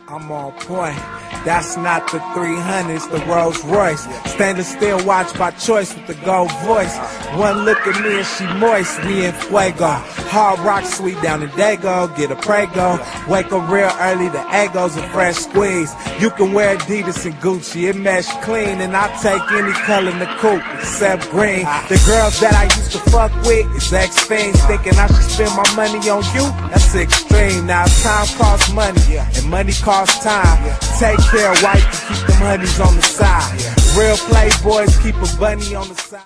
I'm on point. That's not the 300s, the Rolls Royce. Stainless steel watch by choice with the gold voice. One look at me and she moist, we in fuego. Hard rock sweet down in Dago, get a Prego. Wake up real early, the Egos and fresh squeeze. You can wear Adidas and Gucci, it mesh clean. And I take any color in the coupe except green. The girls that I used to fuck with is ex-fiends. Thinking I should spend my money on you, that's extreme. Now time costs money, and money costs time. Take care, wife, to keep them honeys on the side. Real playboys keep a bunny on the side.